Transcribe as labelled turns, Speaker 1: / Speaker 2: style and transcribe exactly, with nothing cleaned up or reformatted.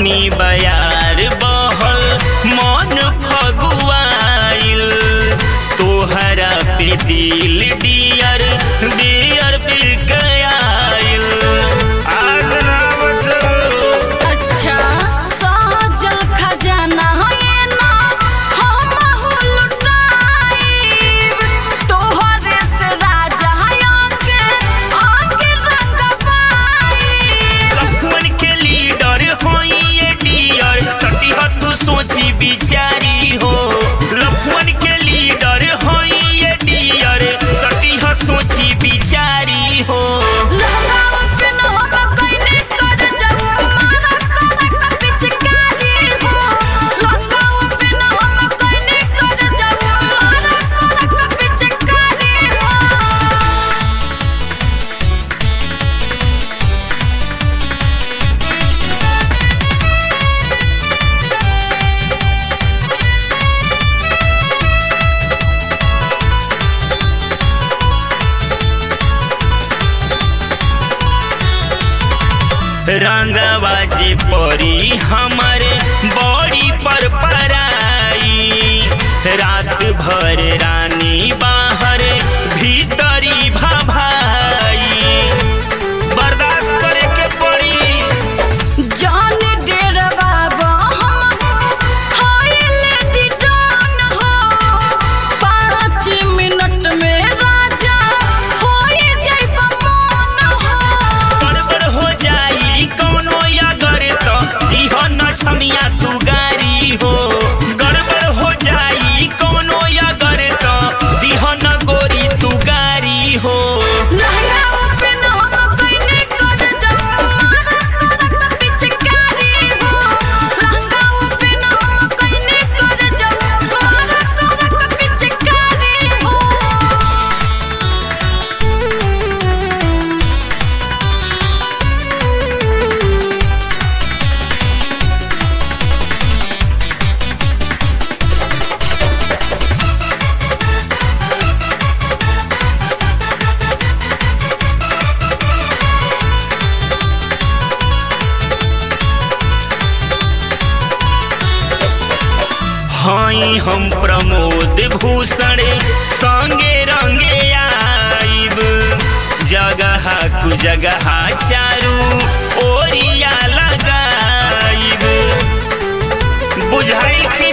Speaker 1: फगुनी बयार बहल मन फगुआइल तोहरा पे दिल डियर डियर बिकाइल आज ना बचो।
Speaker 2: अच्छा साजल खजाना ये ना हम लुटाइब तोहरे से राजा आके आके रंग पाइब।
Speaker 1: लखन के लीडर होई ये डियर सटी तू सोची बिचारी हो। लखन के लीडर होई ये डियर सटी सोची बिचारी हो।
Speaker 2: लहंगा पे न हम कइने कर जाऊ मारा कर पिचकारी हो। लहंगा पे न हम कइने कर जाऊ मारा कर पिचकारी हो।
Speaker 1: रंगबाजी परी हमारे बॉडी पर पराई रात भर रानी बाहर भीतरी भाभाई बर्दाश्त करे के पड़ी।
Speaker 2: जाने डेरा बाबा हम हाय लेडी डॉन हो। पाँच मिनट में राजा होए जाइबा मौन हो।
Speaker 1: गड़बड़ हो जाई कौनो अगर तो दिह न छमिया तू गारी हो। गड़बड़ हो जाई कौनो अगर तो दिह न गोरी तू गारी हो।
Speaker 2: लहंगा पे न हम कइने कर जाऊ मारा कर पिचकारी हो। लहंगा पे न हम कइने कर जाऊ मारा कर पिचकारी हो।
Speaker 1: हाई हम प्रमोद भूषण संगे रंगे आइब जगह कु जगह चारू ओरिया लगाइब बुझाइल।